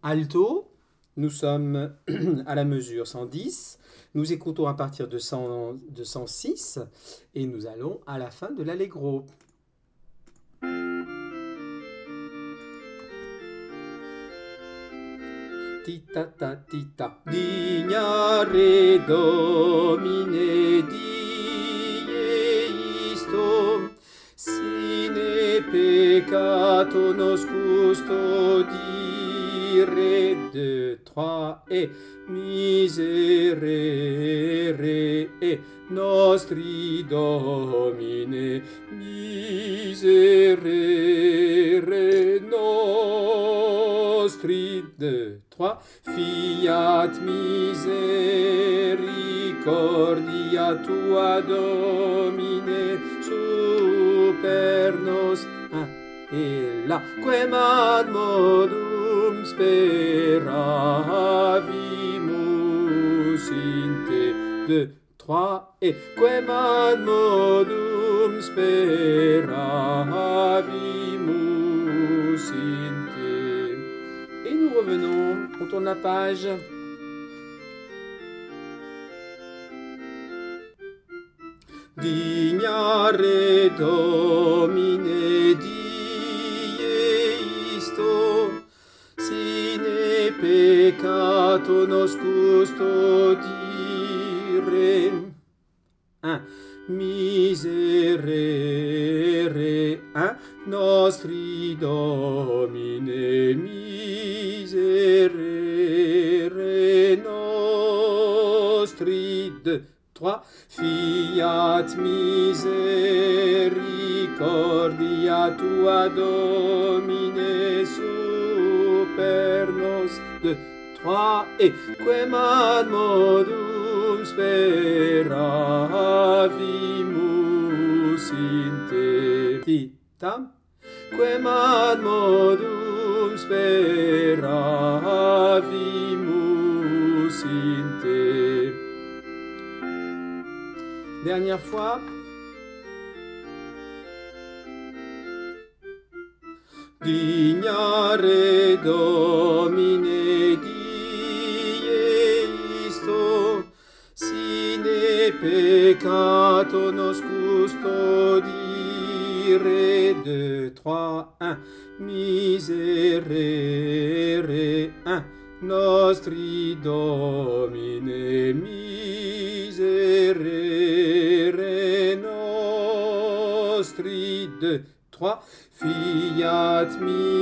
Alto, nous sommes à la mesure 110. Nous écoutons à partir de 106 et nous allons à la fin de l'allegro. Tita ta tita. Dignare Domine dieisto, sine peccato nos custodire, 2, 3 et miserere nostri Domine, miserere nostri, 2, 3, fiat misericordia tua Domine super nos, et là, quem ad modum speravimus in te, 2, 3, et quem ad modum speravimus in te. Et nous revenons, on tourne la page. Dignare Domine dieisto, sine peccato nos custodire, 1. Miserere, 1. Nostri Domine, miserere nostri, 2, 3. Fiat misericordia tua Domine super nos, 2, 3 et quem ad modum speravimus in te. Tita. Quem ad modum speravimus in te. Dernière fois. Dignare Domine dieisto, sine peccato nos custodire, 2, 3, 1. Miserere, 1. Nostri Domine, miserere nostri, 2, 3. Fiat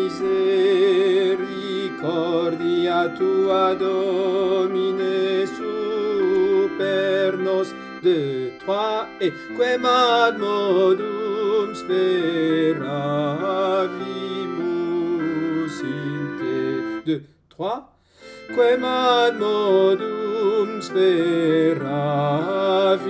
misericordia tua Domine super nos, 2, 3 et quem ad modum speravimus in te, 2, 3. Quem ad modum speravimus